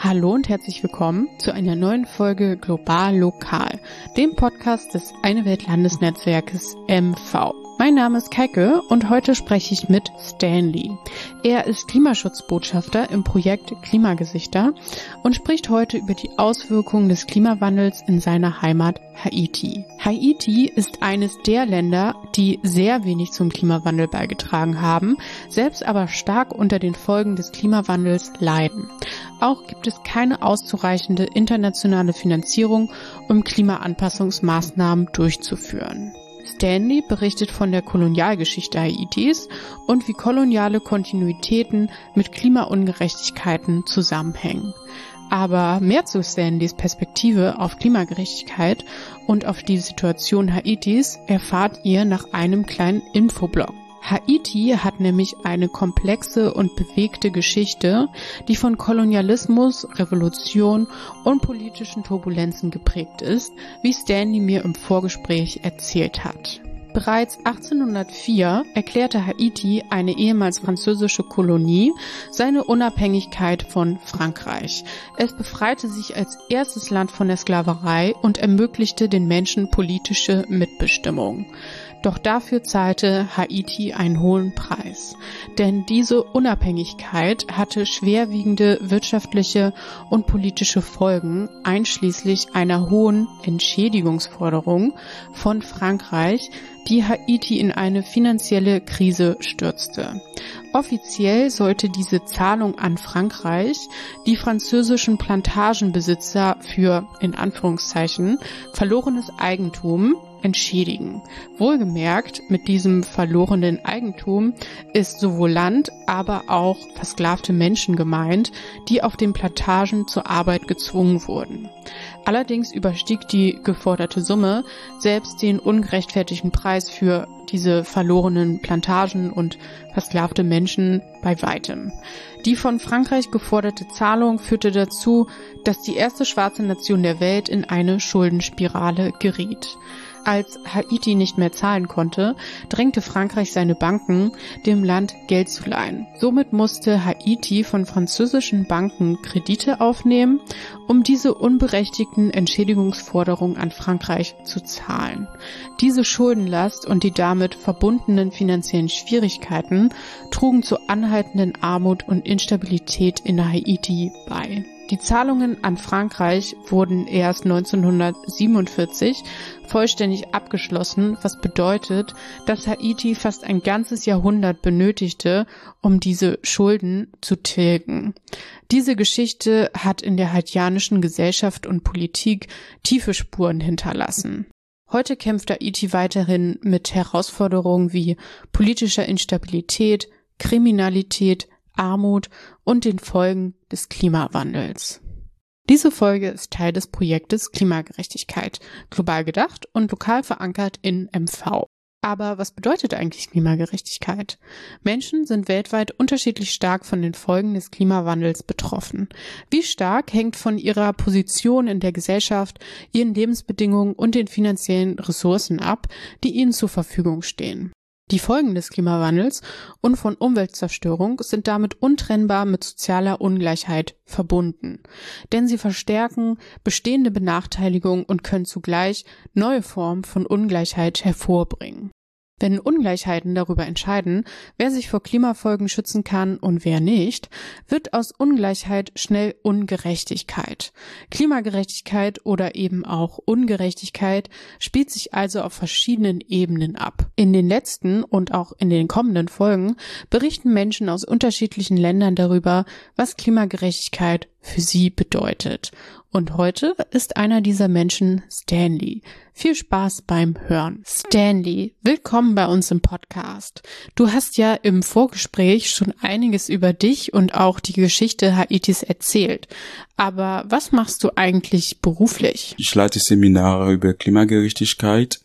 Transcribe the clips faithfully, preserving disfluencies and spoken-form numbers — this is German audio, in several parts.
Hallo und herzlich willkommen zu einer neuen Folge Global Lokal, dem Podcast des Eine Welt Landesnetzwerkes M V. Mein Name ist Keike und heute spreche ich mit Stanley. Er ist Klimaschutzbotschafter im Projekt Klimagesichter und spricht heute über die Auswirkungen des Klimawandels in seiner Heimat Haiti. Haiti ist eines der Länder, die sehr wenig zum Klimawandel beigetragen haben, selbst aber stark unter den Folgen des Klimawandels leiden. Auch gibt es keine auszureichende internationale Finanzierung, um Klimaanpassungsmaßnahmen durchzuführen. Stanley berichtet von der Kolonialgeschichte Haitis und wie koloniale Kontinuitäten mit Klimaungerechtigkeiten zusammenhängen. Aber mehr zu Stanleys Perspektive auf Klimagerechtigkeit und auf die Situation Haitis erfahrt ihr nach einem kleinen Infoblock. Haiti hat nämlich eine komplexe und bewegte Geschichte, die von Kolonialismus, Revolution und politischen Turbulenzen geprägt ist, wie Stanley mir im Vorgespräch erzählt hat. Bereits achtzehnhundertvier erklärte Haiti, eine ehemals französische Kolonie, seine Unabhängigkeit von Frankreich. Es befreite sich als erstes Land von der Sklaverei und ermöglichte den Menschen politische Mitbestimmung. Doch dafür zahlte Haiti einen hohen Preis, denn diese Unabhängigkeit hatte schwerwiegende wirtschaftliche und politische Folgen, einschließlich einer hohen Entschädigungsforderung von Frankreich, die Haiti in eine finanzielle Krise stürzte. Offiziell sollte diese Zahlung an Frankreich die französischen Plantagenbesitzer für, in Anführungszeichen, verlorenes Eigentum entschädigen. Wohlgemerkt, mit diesem verlorenen Eigentum ist sowohl Land, aber auch versklavte Menschen gemeint, die auf den Plantagen zur Arbeit gezwungen wurden. Allerdings überstieg die geforderte Summe selbst den ungerechtfertigten Preis für diese verlorenen Plantagen und versklavte Menschen bei weitem. Die von Frankreich geforderte Zahlung führte dazu, dass die erste schwarze Nation der Welt in eine Schuldenspirale geriet. Als Haiti nicht mehr zahlen konnte, drängte Frankreich seine Banken, dem Land Geld zu leihen. Somit musste Haiti von französischen Banken Kredite aufnehmen, um diese unberechtigten Entschädigungsforderungen an Frankreich zu zahlen. Diese Schuldenlast und die damit verbundenen finanziellen Schwierigkeiten trugen zu anhaltenden Armut und Instabilität in Haiti bei. Die Zahlungen an Frankreich wurden erst neunzehnhundertsiebenundvierzig vollständig abgeschlossen, was bedeutet, dass Haiti fast ein ganzes Jahrhundert benötigte, um diese Schulden zu tilgen. Diese Geschichte hat in der haitianischen Gesellschaft und Politik tiefe Spuren hinterlassen. Heute kämpft Haiti weiterhin mit Herausforderungen wie politischer Instabilität, Kriminalität, Armut und den Folgen des Klimawandels. Diese Folge ist Teil des Projektes Klimagerechtigkeit, global gedacht und lokal verankert in M V. Aber was bedeutet eigentlich Klimagerechtigkeit? Menschen sind weltweit unterschiedlich stark von den Folgen des Klimawandels betroffen. Wie stark hängt von ihrer Position in der Gesellschaft, ihren Lebensbedingungen und den finanziellen Ressourcen ab, die ihnen zur Verfügung stehen. Die Folgen des Klimawandels und von Umweltzerstörung sind damit untrennbar mit sozialer Ungleichheit verbunden, denn sie verstärken bestehende Benachteiligungen und können zugleich neue Formen von Ungleichheit hervorbringen. Wenn Ungleichheiten darüber entscheiden, wer sich vor Klimafolgen schützen kann und wer nicht, wird aus Ungleichheit schnell Ungerechtigkeit. Klimagerechtigkeit oder eben auch Ungerechtigkeit spielt sich also auf verschiedenen Ebenen ab. In den letzten und auch in den kommenden Folgen berichten Menschen aus unterschiedlichen Ländern darüber, was Klimagerechtigkeit für sie bedeutet. Und heute ist einer dieser Menschen Stanley. Viel Spaß beim Hören. Stanley, willkommen bei uns im Podcast. Du hast ja im Vorgespräch schon einiges über dich und auch die Geschichte Haitis erzählt. Aber was machst du eigentlich beruflich? Ich leite Seminare über Klimagerechtigkeit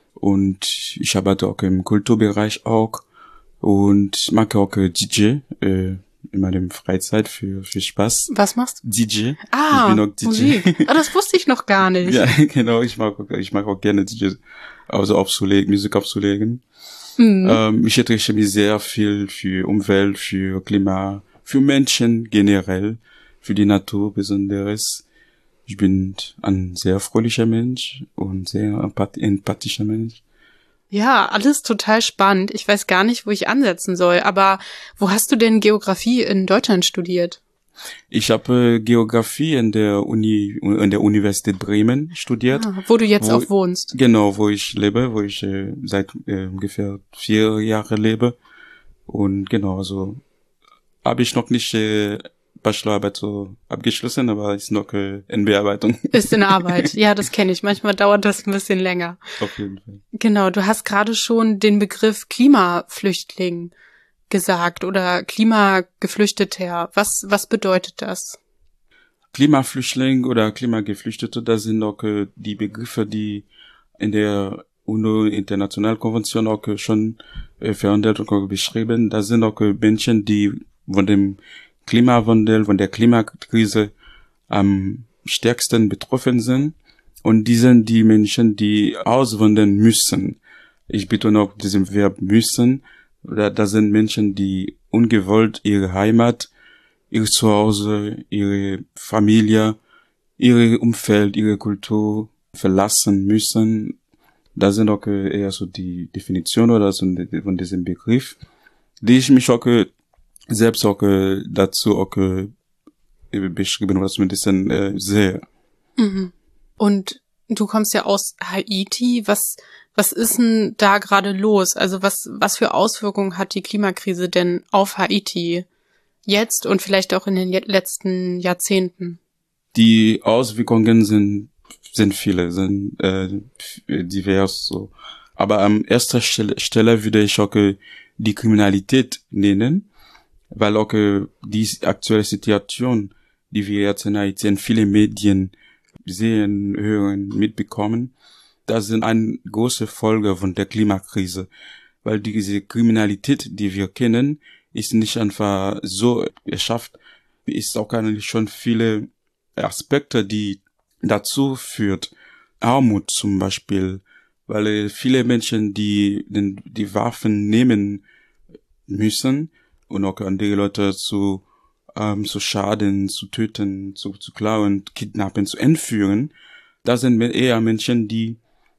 und ich arbeite auch im Kulturbereich auch und mache auch D J, äh, in meiner Freizeit für für Spaß. Was machst du? D J. Ah, ich bin auch D J. Musik. Ah, das wusste ich noch gar nicht. Ja, genau. Ich mag ich mag auch gerne D J, also aufzulegen, Musik aufzulegen. Mhm. Ähm, ich interessiere mich sehr viel für Umwelt, für Klima, für Menschen generell. für die Natur Besonderes. Ich bin ein sehr fröhlicher Mensch und sehr empath- empathischer Mensch. Ja, alles total spannend. Ich weiß gar nicht, wo ich ansetzen soll, aber wo hast du denn Geografie in Deutschland studiert? Ich habe äh, Geografie in der Uni, in der Universität Bremen studiert. Ah, wo du jetzt wo, auch wohnst. Genau, wo ich lebe, wo ich äh, seit äh, ungefähr vier Jahren lebe. Und genau, also habe ich noch nicht äh, Bachelorarbeit so abgeschlossen, aber ist noch äh, in Bearbeitung. Ist in Arbeit. Ja, das kenne ich. Manchmal dauert das ein bisschen länger. Auf jeden Fall. Genau, du hast gerade schon den Begriff Klimaflüchtling gesagt oder Klimageflüchteter. Was, was bedeutet das? Klimaflüchtling oder Klimageflüchtete, das sind auch äh, die Begriffe, die in der UNO-Internationalkonvention auch äh, schon äh, verhandelt und auch beschrieben. Das sind auch äh, Menschen, die von dem Klimawandel, von der Klimakrise am stärksten betroffen sind. Und die sind die Menschen, die auswandern müssen. Ich betone auch diesen Verb müssen. Das sind Menschen, die ungewollt ihre Heimat, ihr Zuhause, ihre Familie, ihr Umfeld, ihre Kultur verlassen müssen. Das sind auch eher so die Definition oder so von diesem Begriff, die ich mich auch selbst auch dazu auch beschrieben oder zumindest äh, sehe. Mhm. Und du kommst ja aus Haiti. Was was ist denn da gerade los? Also was was für Auswirkungen hat die Klimakrise denn auf Haiti jetzt und vielleicht auch in den letzten Jahrzehnten? Die Auswirkungen sind sind viele, sind äh, divers so. Aber an erster Stelle, Stelle würde ich auch die Kriminalität nennen, weil auch die aktuelle Situation, die wir jetzt in Haiti in viele Medien sehen, hören, mitbekommen, das sind eine große Folge von der Klimakrise, weil diese Kriminalität, die wir kennen, ist nicht einfach so erschafft, ist auch eigentlich schon viele Aspekte, die dazu führt. Armut zum Beispiel, weil viele Menschen, die den, die Waffen nehmen müssen und auch andere Leute zu ähm, zu schaden, zu töten, zu, zu klauen, kidnappen, zu entführen, das sind eher Menschen, die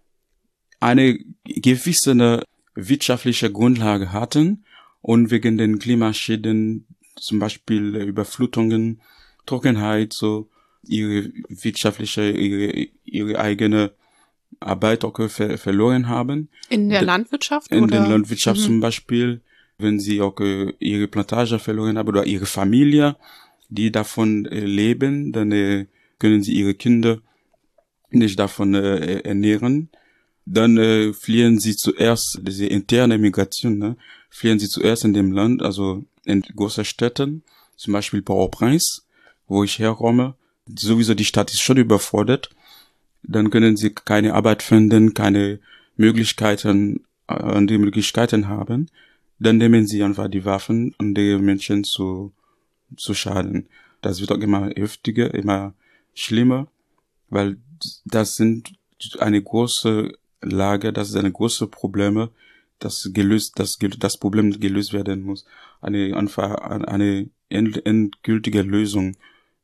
eine gewisse wirtschaftliche Grundlage hatten und wegen den Klimaschäden, zum Beispiel Überflutungen, Trockenheit, so ihre wirtschaftliche, ihre, ihre eigene Arbeit auch ver verloren haben. In der Landwirtschaft? In oder? der Landwirtschaft mhm. zum Beispiel, wenn sie auch äh, ihre Plantage verloren haben oder ihre Familie, die davon äh, leben, dann äh, können sie ihre Kinder nicht davon äh, ernähren. Dann äh, fliehen sie zuerst, diese interne Migration, ne, fliehen sie zuerst in dem Land, also in großen Städten, zum Beispiel Port-au-Prince, wo ich herkomme. Sowieso die Stadt ist schon überfordert. Dann können sie keine Arbeit finden, keine Möglichkeiten, äh, die Möglichkeiten haben. Dann nehmen sie einfach die Waffen, um die Menschen zu, zu schaden. Das wird auch immer heftiger, immer schlimmer, weil das sind eine große Lage, das ist eine große Probleme, das gelöst, das, das Problem gelöst werden muss. Eine, einfach, eine end, endgültige Lösung,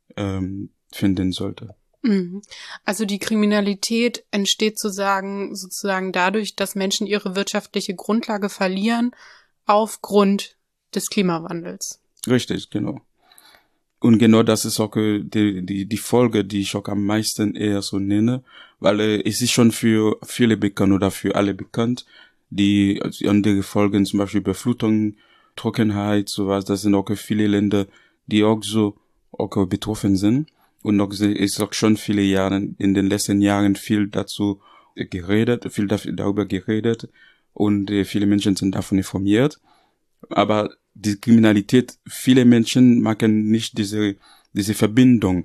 ähm, finden sollte. Also die Kriminalität entsteht sozusagen, sozusagen dadurch, dass Menschen ihre wirtschaftliche Grundlage verlieren aufgrund des Klimawandels. Richtig, genau. Und genau das ist auch die, die, die Folge, die ich auch am meisten eher so nenne, weil äh, es ist schon für viele bekannt oder für alle bekannt, die also andere Folgen, zum Beispiel Überflutung, Trockenheit, sowas, das sind auch viele Länder, die auch so auch betroffen sind. Und auch ist auch schon viele Jahre, in den letzten Jahren viel dazu geredet, viel darüber geredet und äh, viele Menschen sind davon informiert. Aber die Kriminalität, viele Menschen machen nicht diese, diese Verbindung.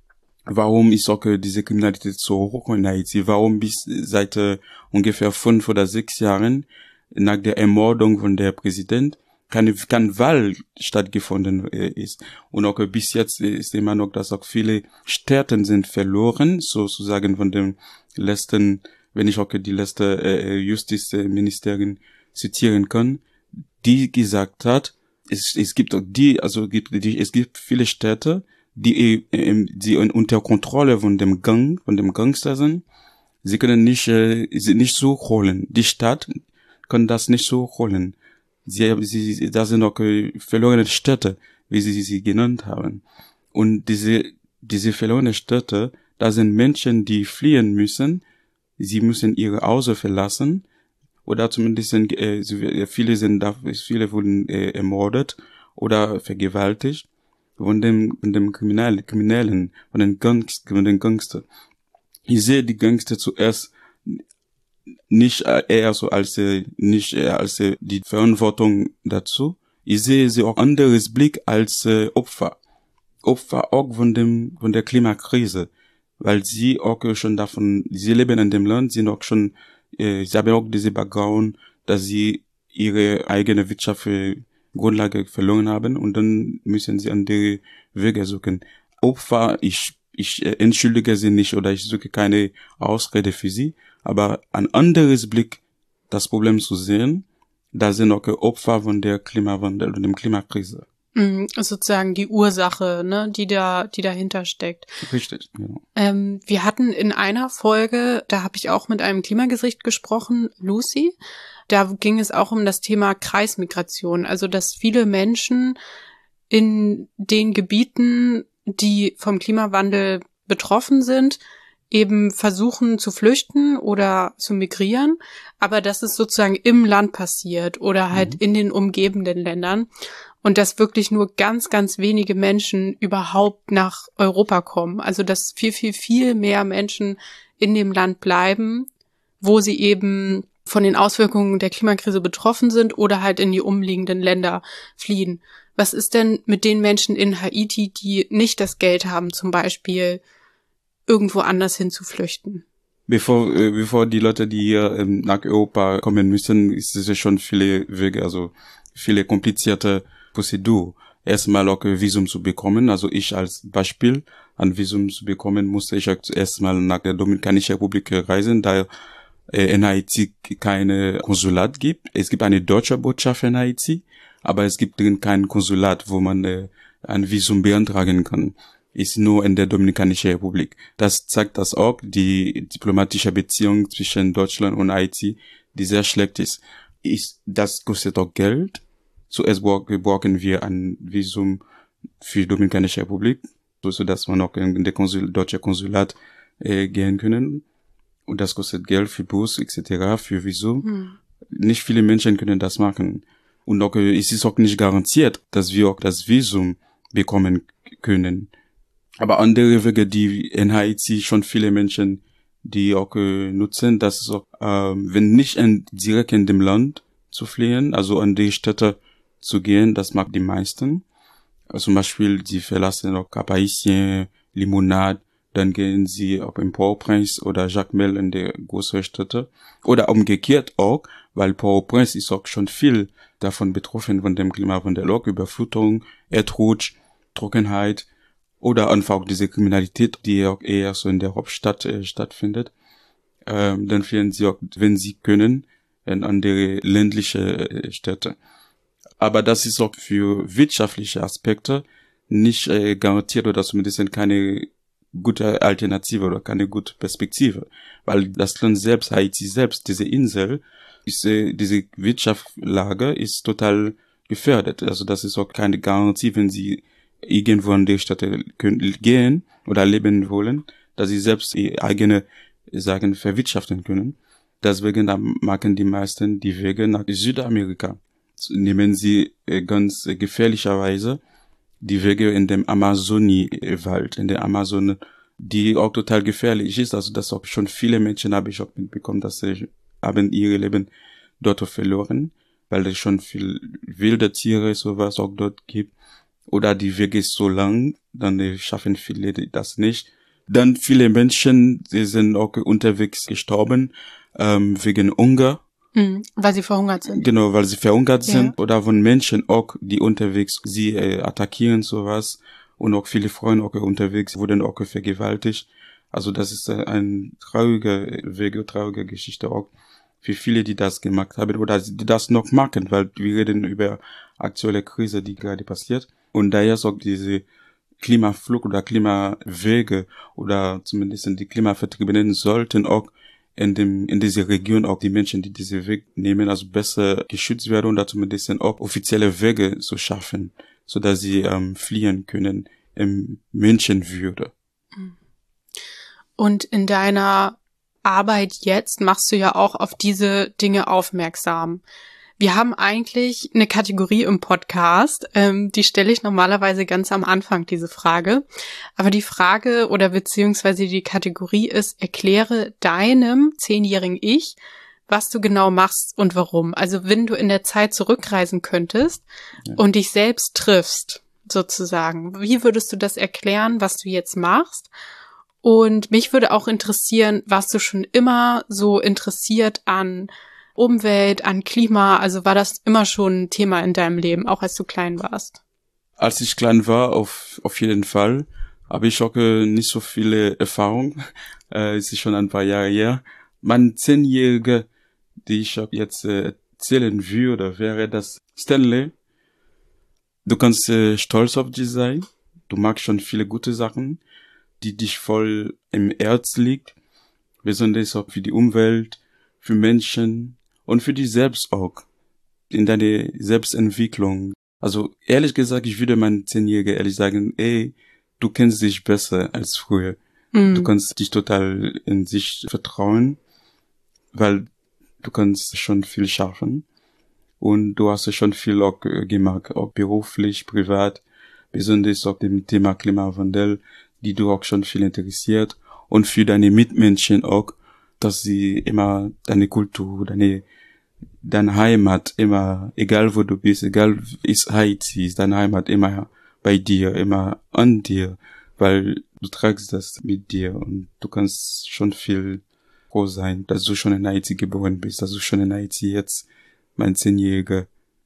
Warum ist auch äh, diese Kriminalität so hoch in Haiti? Warum bis seit äh, ungefähr fünf oder sechs Jahren nach der Ermordung von der Präsident keine, keine Wahl stattgefunden äh, ist. Und auch äh, bis jetzt ist immer noch, dass auch viele Städte sind verloren, sozusagen von dem letzten, wenn ich auch die letzte äh, Justizministerin zitieren kann, die gesagt hat, es, es gibt auch die, also gibt, die, es gibt viele Städte, die, äh, die unter Kontrolle von dem Gang, von dem Gangster sind. Sie können nicht, äh, sie nicht so holen. Die Stadt kann das nicht so holen. Sie, sie, das sind auch äh, verlorene Städte, wie sie sie genannt haben. Und diese, diese verlorene Städte, da sind Menschen, die fliehen müssen. Sie müssen ihre Hause verlassen. Oder zumindest sind, äh, viele sind da, viele wurden äh, ermordet oder vergewaltigt von dem, von dem Kriminellen, Kriminellen, von den Gangs, von den Gangster. Ich sehe die Gangster zuerst nicht eher so als äh, nicht eher als äh, die Verantwortung dazu. Ich sehe sie auch anderes Blick als äh, Opfer, Opfer auch von dem von der Klimakrise, weil sie auch schon davon, sie leben in dem Land, sind auch schon, äh, sie haben auch diese Background, dass sie ihre eigene wirtschaftliche Grundlage verloren haben und dann müssen sie andere Wege suchen. Opfer, ich ich äh, entschuldige sie nicht oder ich suche keine Ausrede für sie, aber ein anderes Blick, das Problem zu sehen, da sind auch Opfer von der Klimawandel und dem Klimakrise. Mhm, sozusagen die Ursache, ne, die da, die dahinter steckt. Richtig, genau. Ähm, wir hatten in einer Folge, da habe ich auch mit einem Klimagesicht gesprochen, Lucy. Da ging es auch um das Thema Kreismigration, also dass viele Menschen in den Gebieten, die vom Klimawandel betroffen sind, eben versuchen zu flüchten oder zu migrieren, aber dass es sozusagen im Land passiert oder halt mhm. in den umgebenden Ländern und dass wirklich nur ganz, ganz wenige Menschen überhaupt nach Europa kommen. Also dass viel, viel, viel mehr Menschen in dem Land bleiben, wo sie eben von den Auswirkungen der Klimakrise betroffen sind oder halt in die umliegenden Länder fliehen. Was ist denn mit den Menschen in Haiti, die nicht das Geld haben, zum Beispiel irgendwo anders hin zu flüchten? Bevor, äh, bevor die Leute, die hier ähm, nach Europa kommen müssen, ist es ja schon viele Wege, also viele komplizierte Prozedur. Erstmal auch ein Visum zu bekommen. Also ich als Beispiel, ein Visum zu bekommen, musste ich erstmal nach der Dominikanischen Republik reisen, da äh, in Haiti keine Konsulat gibt. Es gibt eine deutsche Botschaft in Haiti, aber es gibt kein Konsulat, wo man äh, ein Visum beantragen kann. Ist nur in der Dominikanischen Republik. Das zeigt das auch, die diplomatische Beziehung zwischen Deutschland und Haiti, die sehr schlecht ist. ist das kostet auch Geld. Zuerst brauchen wir ein Visum für die Dominikanische Republik, so dass man auch in der Konsul, deutsche Konsulat äh, gehen können. Und das kostet Geld für Bus et cetera, für Visum. Hm. Nicht viele Menschen können das machen. Und auch, äh, es ist auch nicht garantiert, dass wir auch das Visum bekommen können. Aber andere Wege, die in Haiti schon viele Menschen, die auch äh, nutzen, das ist auch, äh, wenn nicht in, direkt in dem Land zu fliehen, also an die Städte zu gehen, das mag die meisten. Also zum Beispiel, sie verlassen auch Cap-Haïtien, Limonade, dann gehen sie auch in Port-au-Prince oder Jacmel in die größeren Städte. Oder umgekehrt auch, weil Port-au-Prince ist auch schon viel davon betroffen von dem Klimawandel, auch Überflutung, Erdrutsch, Trockenheit oder einfach auch diese Kriminalität, die auch eher so in der Hauptstadt äh, stattfindet. Ähm, dann fliehen sie auch, wenn sie können, in andere ländliche äh, Städte. Aber das ist auch für wirtschaftliche Aspekte nicht äh, garantiert oder zumindest keine gute Alternative oder keine gute Perspektive. Weil das Land selbst, Haiti selbst, diese Insel, ist, äh, diese Wirtschaftslage ist total gefährdet. Also das ist auch keine Garantie, wenn sie irgendwo an die Stadt gehen oder leben wollen, dass sie selbst ihre eigene Sachen verwirtschaften können. Deswegen machen die meisten die Wege nach Südamerika. Nehmen sie ganz gefährlicherweise die Wege in dem Amazonie-Wald, in der Amazon, die auch total gefährlich ist. Also dass auch schon viele Menschen, habe ich auch mitbekommen, dass sie haben ihre Leben dort verloren, weil es schon viel wilde Tiere sowas auch dort gibt. Oder die Wege ist so lang, dann schaffen viele das nicht. Dann viele Menschen, die sind auch unterwegs gestorben, ähm, wegen Hunger. Mhm, weil sie verhungert sind. Genau, weil sie verhungert ja. sind. Oder von Menschen auch, die unterwegs sie äh, attackieren, sowas. Und auch viele Freunde auch unterwegs wurden auch vergewaltigt. Also das ist äh, ein trauriger Weg, traurige Geschichte auch für viele, die das gemacht haben oder die das noch machen, weil wir reden über aktuelle Krise, die gerade passiert. Und daher ist auch diese Klimaflucht oder Klimawege oder zumindest die Klimavertriebenen sollten auch in dem, in dieser Region auch die Menschen, die diese Weg nehmen, also besser geschützt werden und da zumindest auch offizielle Wege zu schaffen, so dass sie ähm, fliehen können im Menschenwürde. Und in deiner Arbeit jetzt machst du ja auch auf diese Dinge aufmerksam. Wir haben eigentlich eine Kategorie im Podcast, ähm, die stelle ich normalerweise ganz am Anfang, diese Frage. Aber die Frage oder beziehungsweise die Kategorie ist, erkläre deinem zehnjährigen Ich, was du genau machst und warum. Also wenn du in der Zeit zurückreisen könntest ja. und dich selbst triffst, sozusagen, wie würdest du das erklären, was du jetzt machst? Und mich würde auch interessieren, warst du schon immer so interessiert an Umwelt, an Klima? Also war das immer schon ein Thema in deinem Leben, auch als du klein warst? Als ich klein war, auf auf jeden Fall, habe ich auch äh, nicht so viele Erfahrungen. Äh, es ist schon ein paar Jahre her. Mein Zehnjähriger, die ich auch jetzt äh, erzählen würde, wäre das Stanley. Du kannst äh, stolz auf dich sein. Du magst schon viele gute Sachen, die dich voll im Herz liegt. Besonders auch für die Umwelt, für Menschen und für dich selbst auch. In deine Selbstentwicklung. Also ehrlich gesagt, ich würde meinen Zehnjährigen ehrlich sagen, ey, du kennst dich besser als früher. Mhm. Du kannst dich total in sich vertrauen, weil du kannst schon viel schaffen. Und du hast schon viel auch gemacht, auch beruflich, privat, besonders auch dem Thema Klimawandel, die du auch schon viel interessiert. Und für deine Mitmenschen auch, dass sie immer deine Kultur, deine, deine Heimat immer, egal wo du bist, egal ist Haiti, ist deine Heimat immer bei dir, immer an dir, weil du tragst das mit dir und du kannst schon viel froh sein, dass du schon in Haiti geboren bist, dass du schon in Haiti jetzt mein Zehnjähriger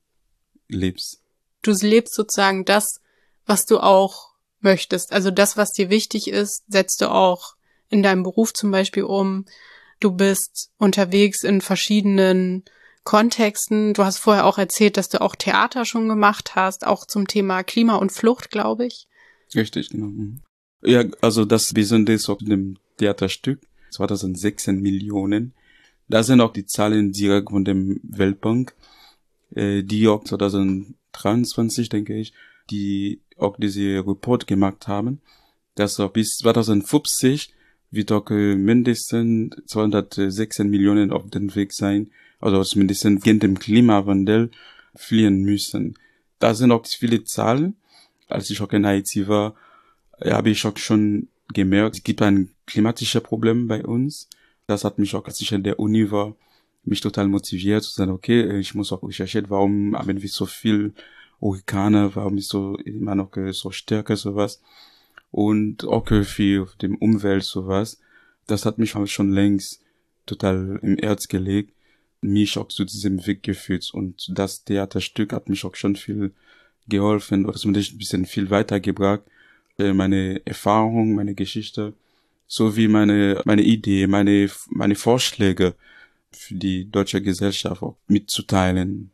lebst. Du lebst sozusagen das, was du auch möchtest. Also das, was dir wichtig ist, setzt du auch in deinem Beruf zum Beispiel um. Du bist unterwegs in verschiedenen Kontexten. Du hast vorher auch erzählt, dass du auch Theater schon gemacht hast, auch zum Thema Klima und Flucht, glaube ich. Richtig, genau. Ja, also das Besondere ist auch in dem Theaterstück, zweitausendsechzehn Millionen. Da sind auch die Zahlen direkt von dem Weltbank, äh, die auch zweitausenddreiundzwanzig, denke ich, die auch diese Report gemacht haben, dass auch bis zweitausendfünfzig wird auch äh, mindestens zweihundertsechzehn Millionen auf dem Weg sein, also mindestens gegen den Klimawandel fliehen müssen. Da sind auch viele Zahlen. Als ich auch in Haiti war, habe ich auch schon gemerkt, es gibt ein klimatisches Problem bei uns. Das hat mich auch, als ich in der Uni war, mich total motiviert zu sagen, okay, ich muss auch recherchieren, warum haben wir so viel Hurrikane, warum ist so immer noch so stärker sowas. Und auch für die Umwelt sowas. Das hat mich auch schon längst total im Herz gelegt, mich auch zu diesem Weg geführt. Und das Theaterstück hat mich auch schon viel geholfen, oder zumindest ein bisschen viel weitergebracht. Meine Erfahrung, meine Geschichte, sowie meine, meine Idee, meine, meine Vorschläge für die deutsche Gesellschaft auch mitzuteilen.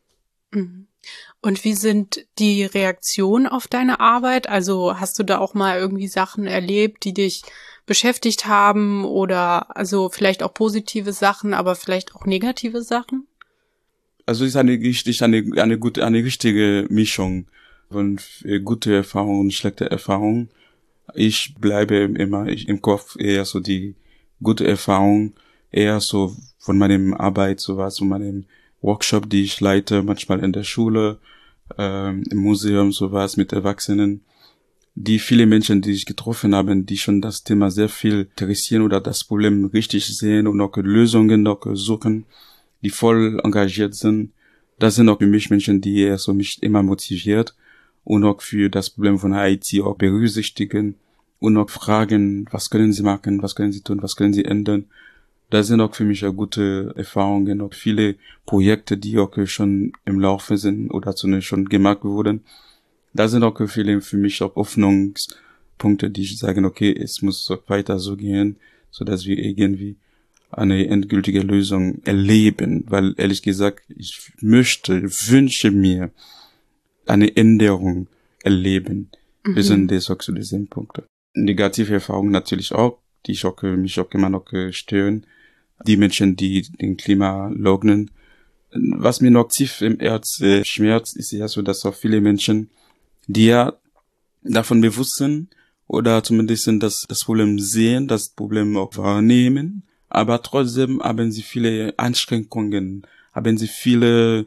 Und wie sind die Reaktionen auf deine Arbeit? Also hast du da auch mal irgendwie Sachen erlebt, die dich beschäftigt haben oder also vielleicht auch positive Sachen, aber vielleicht auch negative Sachen? Also es ist eine richtig eine eine gute eine richtige Mischung von gute Erfahrungen und schlechte Erfahrungen. Ich bleibe immer ich, im Kopf eher so die gute Erfahrung, eher so von meinem Arbeit, sowas, von meinem Workshop, die ich leite, manchmal in der Schule, ähm, im Museum, sowas mit Erwachsenen. Die viele Menschen, die ich getroffen habe, die schon das Thema sehr viel interessieren oder das Problem richtig sehen und auch Lösungen noch suchen, die voll engagiert sind. Das sind auch für mich Menschen, die eher so mich immer motiviert und auch für das Problem von Haiti auch berücksichtigen und auch fragen, was können sie machen, was können sie tun, was können sie ändern. Das sind auch für mich auch gute Erfahrungen, auch viele Projekte, die auch schon im Laufe sind oder schon gemacht wurden. Da sind auch viele für mich auch Hoffnungspunkte, die ich sagen, okay, es muss weiter so gehen, so dass wir irgendwie eine endgültige Lösung erleben, weil ehrlich gesagt, ich möchte, wünsche mir eine Änderung erleben Mhm. Besonders auch zu diesen Punkten. Negative Erfahrungen natürlich auch, die ich auch, mich auch immer noch stören. Die Menschen, die den Klima leugnen. Was mir noch tief im Herz äh, schmerzt, ist ja so, dass auch viele Menschen, die ja davon bewusst sind oder zumindest das, das Problem sehen, das Problem auch wahrnehmen, aber trotzdem haben sie viele Einschränkungen, haben sie viele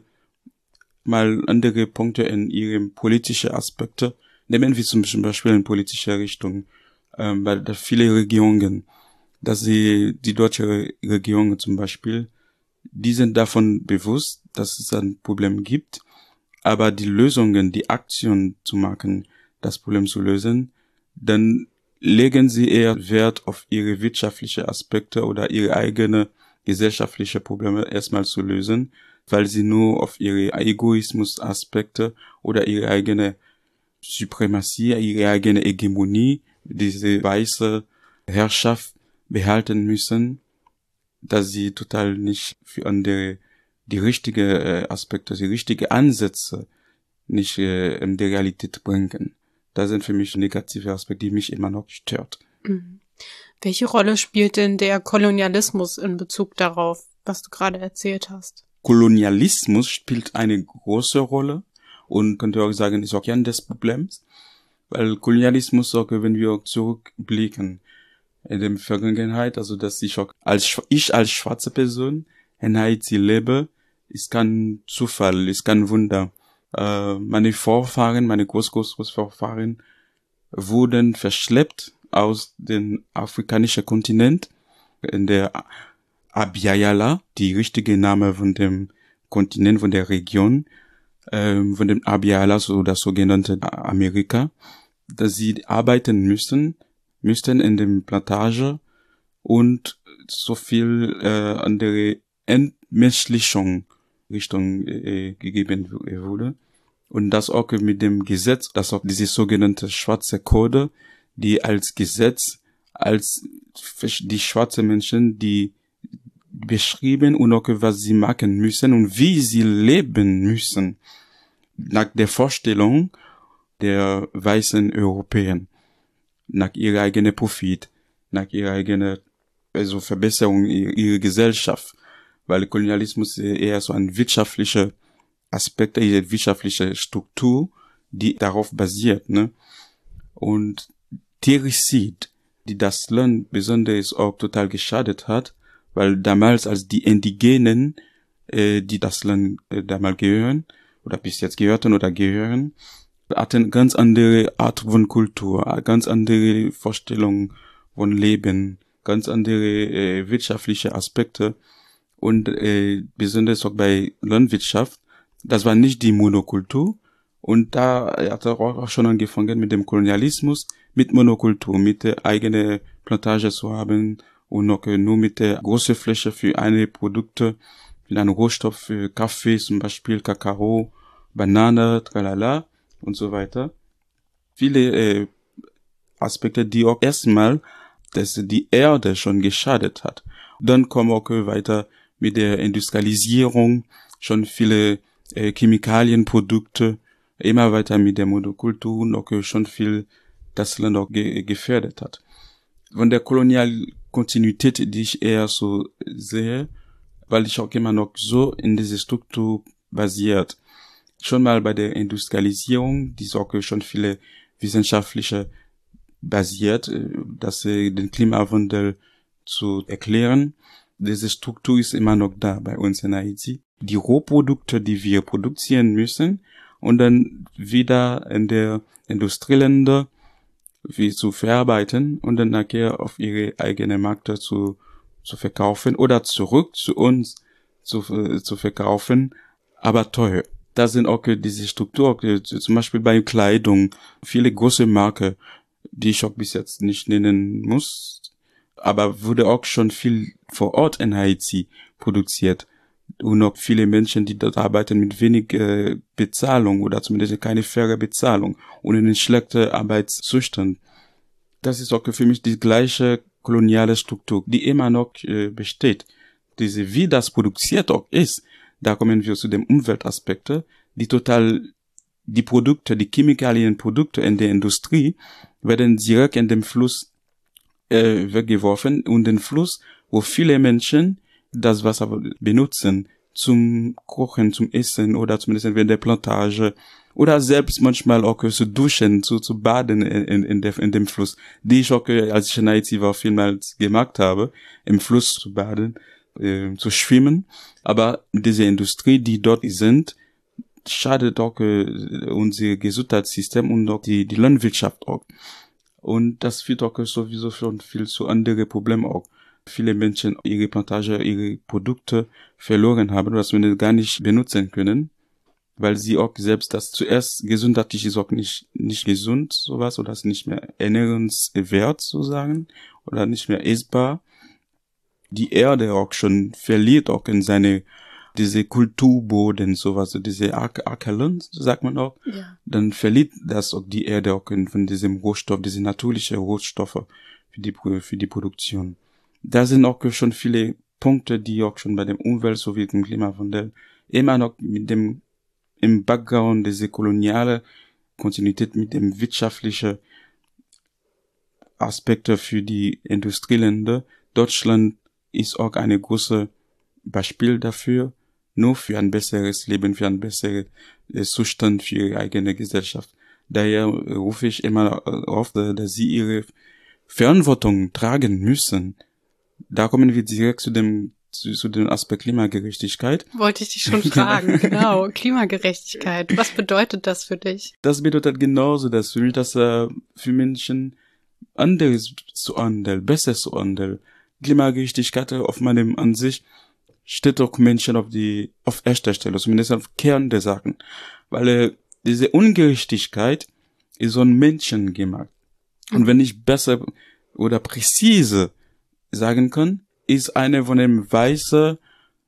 mal andere Punkte in ihren politischen Aspekte, nehmen wir zum Beispiel in politischer Richtung, ähm, weil da viele Regierungen, dass sie, die deutsche Regierung zum Beispiel, die sind davon bewusst, dass es ein Problem gibt, aber die Lösungen, die Aktion zu machen, das Problem zu lösen, dann legen sie eher Wert auf ihre wirtschaftlichen Aspekte oder ihre eigene gesellschaftliche Probleme erstmal zu lösen, weil sie nur auf ihre Egoismus-Aspekte oder ihre eigene Suprematie, ihre eigene Hegemonie, diese weiße Herrschaft behalten müssen, dass sie total nicht für andere die richtige äh, Aspekte, die richtige Ansätze nicht äh, in die Realität bringen. Das sind für mich negative Aspekte, die mich immer noch stört. Mhm. Welche Rolle spielt denn der Kolonialismus in Bezug darauf, was du gerade erzählt hast? Kolonialismus spielt eine große Rolle und könnte auch sagen, ist auch Kern des Problems, weil Kolonialismus auch, wenn wir zurückblicken in der Vergangenheit, also dass ich auch als ich als schwarze Person in Haiti lebe, ist kein Zufall, ist kein Wunder. Äh, meine Vorfahren, meine Groß-Groß-Großvorfahren wurden verschleppt aus dem afrikanischen Kontinent in der Abiyala, die richtige Name von dem Kontinent, von der Region, ähm, von dem Abiyala, so das sogenannte Amerika, dass sie arbeiten müssen, müssten in dem Plantage und so viel äh, andere Entmenschlichung Richtung äh, gegeben wurde. Und das auch mit dem Gesetz, das auch diese sogenannte schwarze Code, die als Gesetz, als die schwarze Menschen, die beschrieben und auch was sie machen müssen und wie sie leben müssen, nach der Vorstellung der weißen Europäer, nach ihrer eigenen Profit, nach ihrer eigenen also Verbesserung ihrer Gesellschaft, weil Kolonialismus eher so ein wirtschaftlicher Aspekt, eine wirtschaftliche Struktur, die darauf basiert, ne? Und Tiericid, die das Land besonders auch total geschadet hat, weil damals als die Indigenen, äh, die das Land äh, damals gehören, oder bis jetzt gehörten oder gehören, hatten ganz andere Art von Kultur, ganz andere Vorstellungen von Leben, ganz andere äh, wirtschaftliche Aspekte und äh, besonders auch bei Landwirtschaft, das war nicht die Monokultur und da hat er auch schon angefangen mit dem Kolonialismus, mit Monokultur, mit der eigenen Plantage zu haben und noch äh, nur mit der großen Fläche für eine Produkte, für einen Rohstoff für Kaffee, zum Beispiel Kakao, Banane, tralala und so weiter. Viele äh, Aspekte, die auch erstmal dass die Erde schon geschadet hat. Dann kommen auch weiter mit der Industrialisierung, schon viele äh, Chemikalienprodukte, immer weiter mit der Monokultur, noch schon viel das Land auch ge gefährdet hat. Von der Kolonialkontinuität, die ich eher so sehe, weil ich auch immer noch so in diese Struktur basiert. Schon mal bei der Industrialisierung, die ist auch schon viele wissenschaftliche basiert, dass äh, den Klimawandel zu erklären. Diese Struktur ist immer noch da bei uns in Haiti. Die Rohprodukte, die wir produzieren müssen und dann wieder in der Industrieländer wie zu verarbeiten und dann nachher auf ihre eigene Märkte zu zu verkaufen oder zurück zu uns zu zu verkaufen, aber teuer. Da sind auch diese Struktur, zum Beispiel bei Kleidung, viele große Marken, die ich auch bis jetzt nicht nennen muss, aber wurde auch schon viel vor Ort in Haiti produziert. Und auch viele Menschen, die dort arbeiten mit wenig äh, Bezahlung oder zumindest keine faire Bezahlung und in einen schlechten Arbeitszustand. Das ist auch für mich die gleiche koloniale Struktur, die immer noch äh, besteht. Diese, wie das produziert auch ist, da kommen wir zu den Umweltaspekten, die total die Produkte, die Chemikalienprodukte in der Industrie werden direkt in den Fluss äh, weggeworfen, und den Fluss, wo viele Menschen das Wasser benutzen zum Kochen, zum Essen oder zumindest während der Plantage oder selbst manchmal auch zu duschen, zu, zu baden in, in, der, in dem Fluss, die ich auch, als ich in Haiti war, vielmals gemacht habe, im Fluss zu baden, äh, zu schwimmen. Aber diese Industrie, die dort sind, schadet auch äh, unser Gesundheitssystem und auch die, die Landwirtschaft auch. Und das führt auch sowieso schon viel zu anderen Problemen auch. Viele Menschen ihre Plantage, ihre Produkte verloren haben, was wir gar nicht benutzen können, weil sie auch selbst das zuerst gesundheitlich ist auch nicht, nicht gesund, sowas, oder ist nicht mehr ernährungswert, so sagen, oder nicht mehr essbar. Die Erde auch schon verliert auch in seine, diese Kulturboden, sowas, diese Ackerland, sagt man auch, ja. Dann verliert das auch die Erde auch in, von diesem Rohstoff, diese natürlichen Rohstoffe für die, für die Produktion. Da sind auch schon viele Punkte, die auch schon bei dem Umwelt sowie dem Klimawandel immer noch mit dem, im Background diese koloniale Kontinuität mit dem wirtschaftlichen Aspekte für die Industrieländer. Deutschland ist auch eine große Beispiel dafür, nur für ein besseres Leben, für einen besseren Zustand für ihre eigene Gesellschaft. Daher rufe ich immer auf, dass sie ihre Verantwortung tragen müssen. Da kommen wir direkt zu dem zu, zu dem Aspekt Klimagerechtigkeit. Wollte ich dich schon fragen, genau, Klimagerechtigkeit. Was bedeutet das für dich? Das bedeutet genauso, dass für mich, dass äh, für Menschen anderes zu handeln, besser zu handeln. Klimagerechtigkeit auf meinem Ansicht steht auch Menschen auf die, auf erster Stelle, zumindest auf Kern der Sachen. Weil äh, diese Ungerechtigkeit ist so ein Menschen gemacht. Und wenn ich besser oder präzise sagen kann, ist eine von dem weißen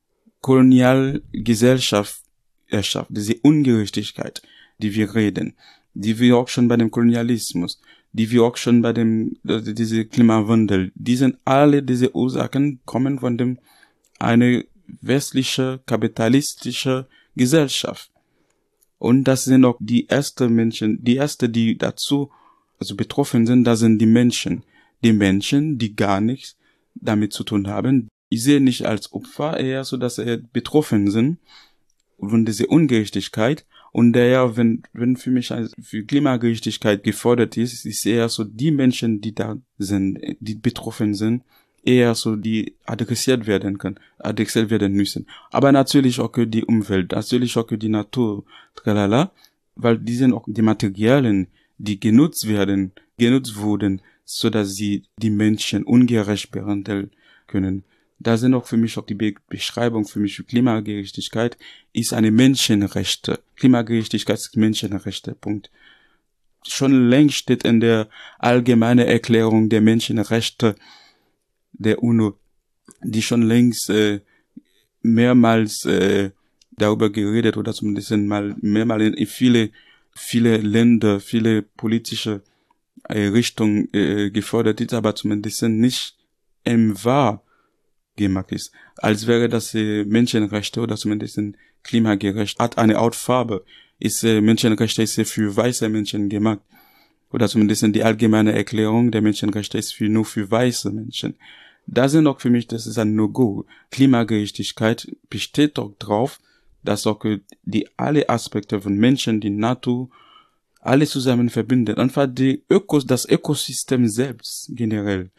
Kolonialgesellschaft erschafft, diese Ungerechtigkeit, die wir reden, die wir auch schon bei dem Kolonialismus, die wir auch schon bei dem, diese Klimawandel, die sind alle diese Ursachen kommen von dem, eine westliche, kapitalistische Gesellschaft. Und das sind auch die ersten Menschen, die erste, die dazu, also betroffen sind, das sind die Menschen. Die Menschen, die gar nichts damit zu tun haben. Ich sehe nicht als Opfer, eher so, dass sie betroffen sind von dieser Ungerechtigkeit. Und daher, wenn, wenn für mich als für Klimagerechtigkeit gefordert ist, ist eher so die Menschen, die da sind, die betroffen sind, eher so, die adressiert werden können, adressiert werden müssen. Aber natürlich auch die Umwelt, natürlich auch die Natur, tralala, weil die sind auch die Materialien, die genutzt werden, genutzt wurden, so dass sie die Menschen ungerecht behandeln können. Da sind auch für mich auch die Be- Beschreibung für mich für Klimagerechtigkeit ist eine Menschenrechte. Klimagerechtigkeit ist Menschenrechte. Punkt. Schon längst steht in der allgemeinen Erklärung der Menschenrechte der UNO, die schon längst äh, mehrmals äh, darüber geredet oder zumindest mal mehrmals in viele viele Länder, viele politische Richtung äh, gefordert ist, aber zumindest nicht im Wahr gemacht ist. Als wäre das äh, Menschenrechte oder zumindest klimagerecht, hat eine Hautfarbe, ist äh, Menschenrechte ist äh, für weiße Menschen gemacht. Oder zumindest die allgemeine Erklärung der Menschenrechte ist für nur für weiße Menschen. Da sind auch für mich, das ist ein No-Go. Klimagerechtigkeit besteht auch drauf, dass auch äh, die alle Aspekte von Menschen, die Natur, alles zusammen verbindet. Einfach die Ökos, das Ökosystem selbst generell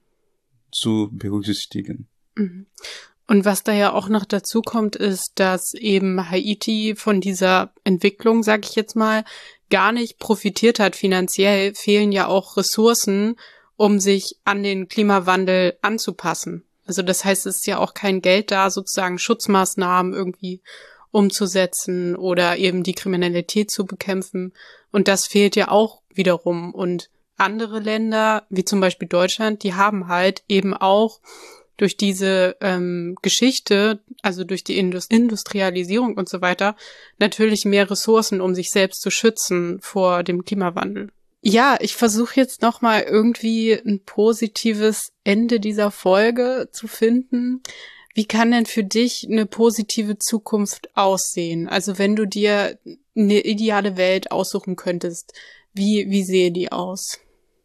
zu berücksichtigen. Und was da ja auch noch dazu kommt, ist, dass eben Haiti von dieser Entwicklung, sag ich jetzt mal, gar nicht profitiert hat. Finanziell fehlen ja auch Ressourcen, um sich an den Klimawandel anzupassen. Also das heißt, es ist ja auch kein Geld da, sozusagen Schutzmaßnahmen irgendwie umzusetzen oder eben die Kriminalität zu bekämpfen. Und das fehlt ja auch wiederum. Und andere Länder, wie zum Beispiel Deutschland, die haben halt eben auch durch diese ähm, Geschichte, also durch die Indust- Industrialisierung und so weiter, natürlich mehr Ressourcen, um sich selbst zu schützen vor dem Klimawandel. Ja, ich versuche jetzt nochmal irgendwie ein positives Ende dieser Folge zu finden. Wie kann denn für dich eine positive Zukunft aussehen? Also wenn du dir eine ideale Welt aussuchen könntest, wie, wie sehe die aus?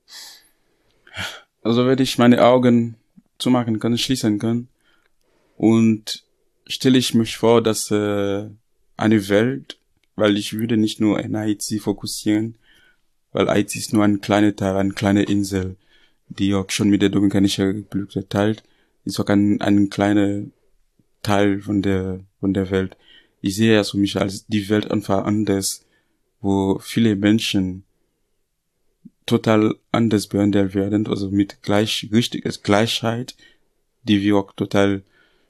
Also wenn ich meine Augen zumachen kann, schließen kann und stelle ich mich vor, dass äh, eine Welt, weil ich würde nicht nur in Haiti fokussieren, weil Haiti ist nur ein kleiner Teil, eine kleine Insel, die auch schon mit der Dominikanischen Republik teilt, ist auch ein, ein kleiner Teil von der von der Welt. Ich sehe es für mich als die Welt einfach anders, wo viele Menschen total anders behandelt werden, also mit gleich richtiges Gleichheit, die wir auch total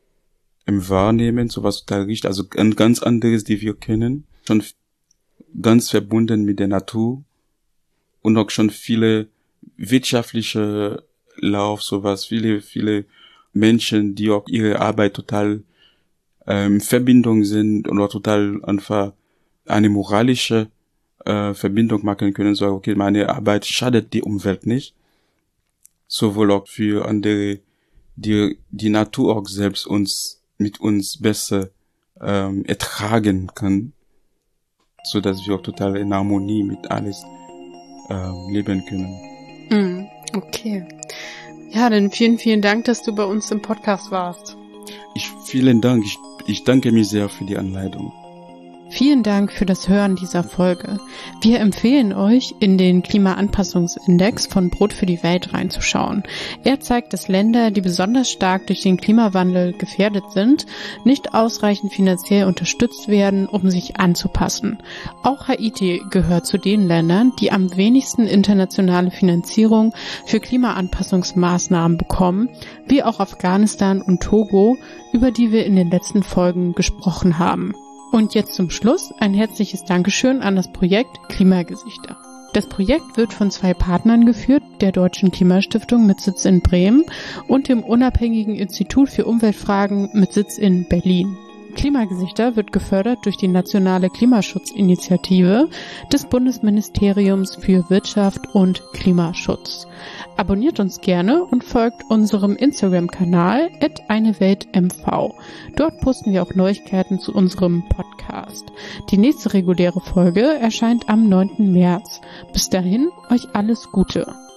im Wahrnehmen, sowas total richtig, also ein ganz anderes, die wir kennen, schon ganz verbunden mit der Natur und auch schon viele wirtschaftliche Lauf, sowas, viele, viele Menschen, die auch ihre Arbeit total ähm, Verbindung sind und auch total einfach eine moralische äh, Verbindung machen können, so, okay, meine Arbeit schadet die Umwelt nicht, sowohl auch für andere, die die Natur auch selbst uns mit uns besser ähm, ertragen kann, so dass wir auch total in Harmonie mit alles ähm, leben können. Mm, okay. Ja, dann vielen, vielen Dank, dass du bei uns im Podcast warst. Ich, vielen Dank. Ich, ich danke mir sehr für die Anleitung. Vielen Dank für das Hören dieser Folge. Wir empfehlen euch, in den Klimaanpassungsindex von Brot für die Welt reinzuschauen. Er zeigt, dass Länder, die besonders stark durch den Klimawandel gefährdet sind, nicht ausreichend finanziell unterstützt werden, um sich anzupassen. Auch Haiti gehört zu den Ländern, die am wenigsten internationale Finanzierung für Klimaanpassungsmaßnahmen bekommen, wie auch Afghanistan und Togo, über die wir in den letzten Folgen gesprochen haben. Und jetzt zum Schluss ein herzliches Dankeschön an das Projekt Klimagesichter. Das Projekt wird von zwei Partnern geführt, der Deutschen Klimastiftung mit Sitz in Bremen und dem unabhängigen Institut für Umweltfragen mit Sitz in Berlin. Klimagesichter wird gefördert durch die Nationale Klimaschutzinitiative des Bundesministeriums für Wirtschaft und Klimaschutz. Abonniert uns gerne und folgt unserem Instagram-Kanal at eine Welt M V. Dort posten wir auch Neuigkeiten zu unserem Podcast. Die nächste reguläre Folge erscheint am neunten März. Bis dahin, euch alles Gute.